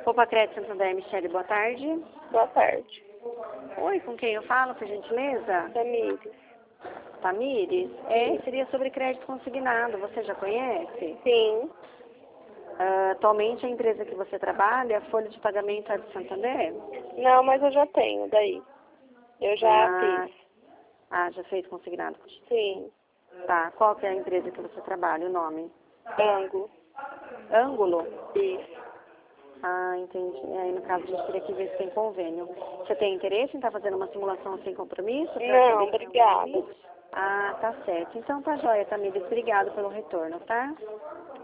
Opa, Crédito Santander, Michele, boa tarde. Boa tarde. Oi, com quem eu falo, por gentileza? Tamires. Tamires? Seria sobre crédito consignado, você já conhece? Sim. Atualmente a empresa que você trabalha, a folha de pagamento é do Santander? Não, mas eu já tenho daí. Eu já fiz. Já fez consignado? Sim. Tá, qual que é a empresa que você trabalha, o nome? Ângulo. Ângulo? Isso. Entendi. Aí, no caso, a gente teria que ver se tem convênio. Você tem interesse em estar fazendo uma simulação sem compromisso? Não, obrigada. Tá certo. Então, tá joia, Tamires. Obrigada pelo retorno, tá?